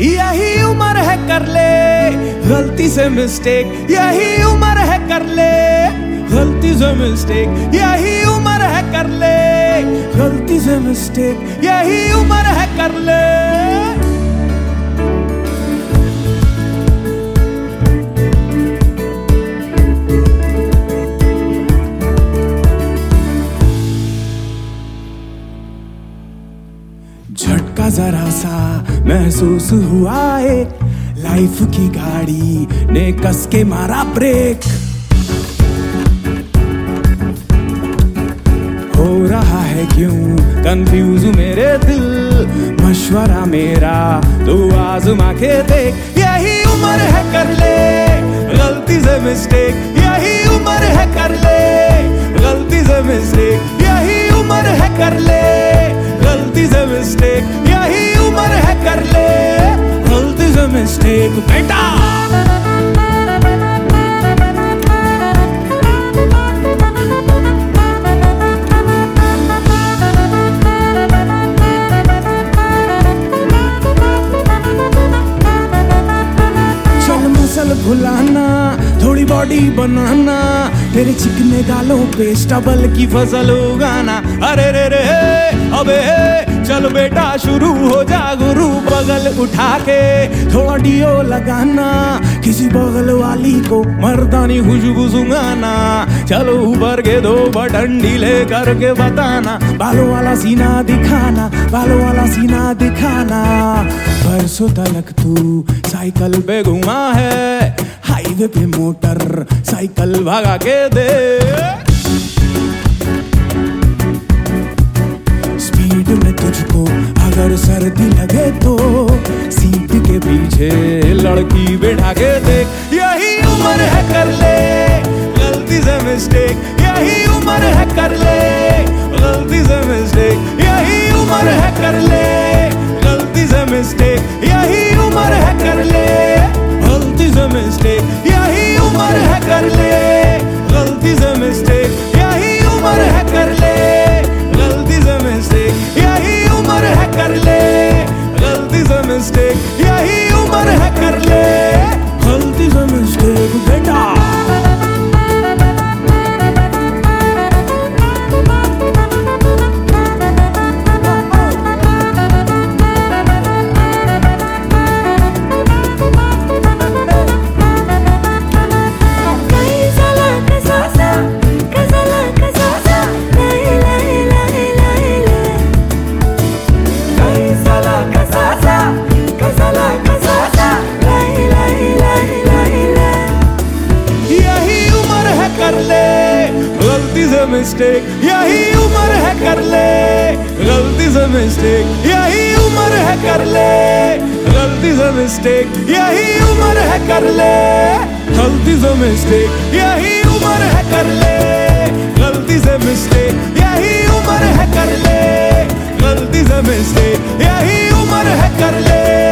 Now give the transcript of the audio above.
यही उम्र है कर ले गलती से मिस्टेक, यही उम्र है कर ले गलती से मिस्टेक, यही उम्र है कर ले गलती से मिस्टेक, यही उम्र है कर ले। झटका जरा सा महसूस हुआ एक, लाइफ की गाड़ी ने कस के मारा ब्रेक। हो रहा है क्यों कंफ्यूज मेरे दिल, मशवरा मेरा तू आजमा के देख। यही उम्र है कर ले गलती से मिस्टेक, यही उम्र है कर ले गलती से मिस्टेक, यही उम्र है कर ले गलती से मिस्टेक, यही उम्र है कर ले गलती से मिस्टेक। बेटा भुलाना, थोड़ी बॉडी बनाना, तेरे चिकने गालों पे स्टबल की फसल उगाना। अरे रे रे अबे चल बेटा शुरू हो जा गुरु, बगल उठा के थोड़ा डियो लगाना, किसी बगल वाली को मर्दानी खुशबू सुंघाना। चलो ऊपर के 2 बटन ढीले करके बताना, बालों वाला सीना दिखाना, बालों वाला सीना दिखाना। बरसों तलक तू साइकिल पे घुमा है, हाईवे पे मोटर साइकिल भगा के दे। स्पीड में तुझको अगर सर्दी लगे तो सीट के पीछे लड़की बैठा के देख। यही उम्र है कर ले गलती से मिस्टेक, यही उम्र है कर ले गलती से मिस्टेक, यही उम्र है कर ले गलती से मिस्टेक, यही उम्र है कर ले गलती से मिस्टेक, यही उम्र है कर ले गलती से मिस्टेक, यही उम्र है कर ले गलती से मिस्टेक, यही उम्र है कर ले गलती से मिस्टेक, यही उम्र है कर ले गलती से मिस्टेक। बेटा मिस्टेक, यही उम्र है कर ले गलती से मिस्टेक, यही उम्र है कर ले गलती से मिस्टेक, यही उम्र है कर ले गलती से मिस्टेक, यही उम्र है कर ले गलती से मिस्टेक, यही उम्र है कर ले गलती से मिस्टेक, यही उम्र है कर ले।